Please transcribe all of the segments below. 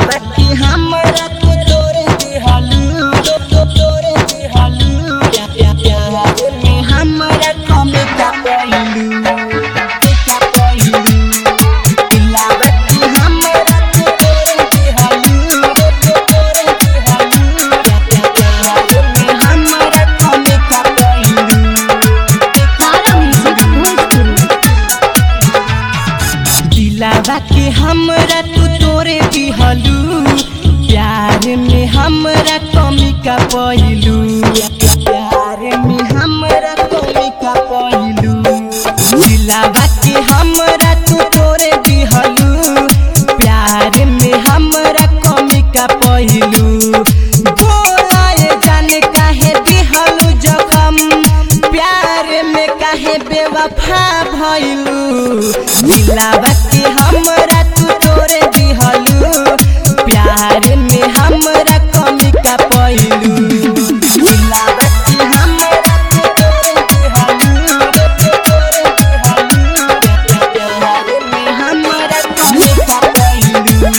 दिलावा के हमरा तू तोड़ दिहलू तोड़ दिहलू प्यार में हमरा कमी का पहलू दिलावा के हमरा तू तोड़ दिहलू प्यार में हमरा कमी का पहलू दिलावा के हमरा तू तोड़े दिहलू प्यार में हमरा कमी का पहलू प्यार में हमरा कमी का पहलू दिलावा के हमरा तू तोड़े दिहलू प्यार में हमरा कमी का पहलू बोलाए जाने काहे दिहलू जखम प्यार में काहे बेवफा भइलू दिलावा के हमरा तू तोड़ दिहलू प्यार में हमरा कमी का पहलू दिलावा के हमरा तू तोड़ दिहलू प्यार में हमरा कमी का पहलू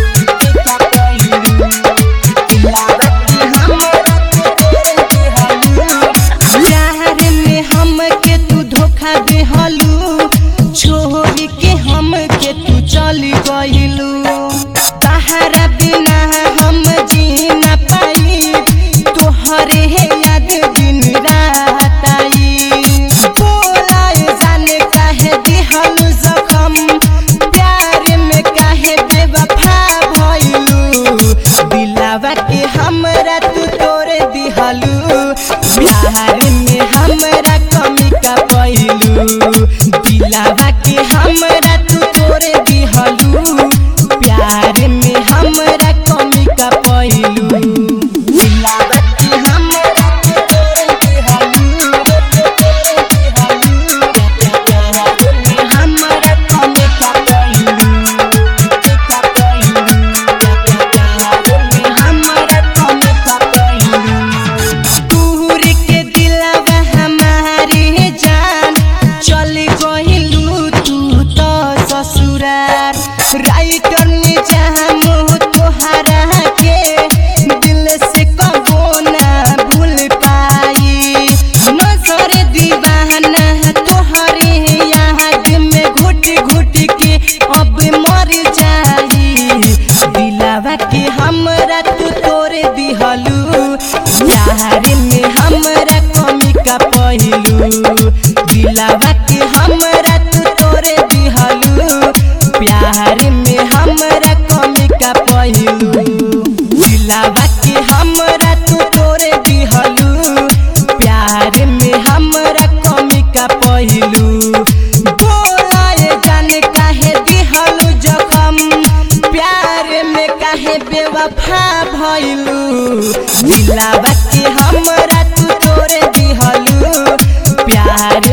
दिलावा के हमरा तू तोड़ दिहलू प्यार में हमके तू धोखा देहलू छोड़ के हमके तू चली गइलू तहरा बिना हम जी ना पाई तोहरे याद दिन रात आई बोलाए जाने काहे दिहलू जखम प्यार में काहे बेवफा भइलू दिलावा के हमरा तू तोड़ दिहलू प्यार में हमरा कमी का पहलू दिलावा के हमरा तू तोड़ दिहलू प्यार में हमरा कमी का पहलू दिलावा के हमरा तू तोड़ दिहलू प्यार में हमरा कमी का पहलू प्यार में हमरा कमी का पहलू दूर के दिलावा हमारी जान चल गइलू तू तो ससुरार राइटर ने जाम तोहरा के दिल से कबो ना भूल पाई नजर दीवाना तोहरे याद में घुट घुट के अब मर जाई दिलावा के हमरा तू तोड़ दिहलू प्यार में हमरा कमी का पहलू दिलावा के हमरा तू तोड़ दिहलू प्यार में हमरा कमी का पहलू दिलावा के हमरा तू तोड़ दिहलू प्यार में हमरा कमी का पहलू बोलाए जाने काहे दिहलू जखम प्यार में काहे बेवफा भइलू दिलावा के हमरा तू तोड़ दिहलू प्यार